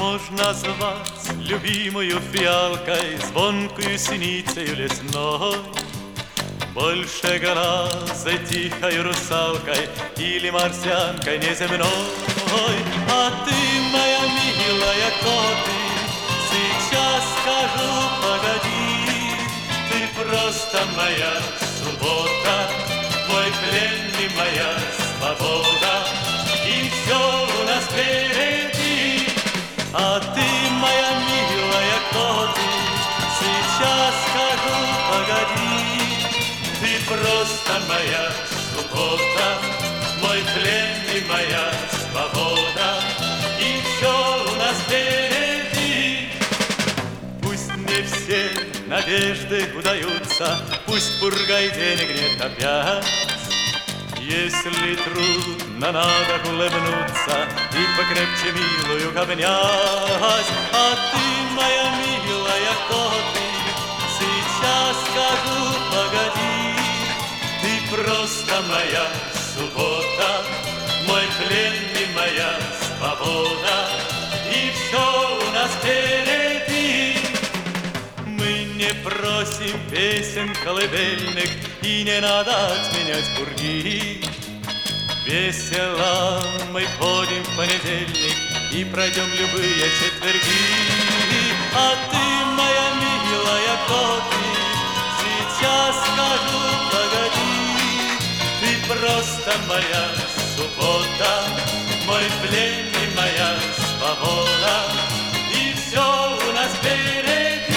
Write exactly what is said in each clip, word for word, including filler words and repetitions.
Можно звать любимую фиалкой, звонкую синицею лесной, больше глазой тихой русалкой или марсианкой неземной. А ты, моя милая, кто ты? Сейчас скажу, погоди. Ты просто моя суббота, мой плен и моя свобода, и все у нас впереди. А ты, моя милая, кто ты? Сейчас скажу, погоди. Ты просто моя суббота, мой плен и моя свобода, и все у нас впереди. Пусть не все надежды удаются, пусть пурга и денег нет опять. Если трудно, надо улыбнуться и покрепче милую обнять. А ты, моя милая, кто ты? Сейчас скажу, погоди. Ты просто моя суббота, мой плен и моя свобода, и все у нас впереди. Мы не просим песен колыбельных, и не надо отменять бурги. Весело мы ходим в понедельник и пройдем любые четверги. А ты, моя милая, кто ты? Сейчас скажу, погоди. Ты просто моя суббота, мой плен и моя свобода, и все у нас впереди.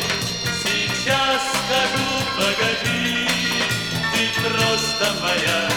Скажу, погоди, ты просто моя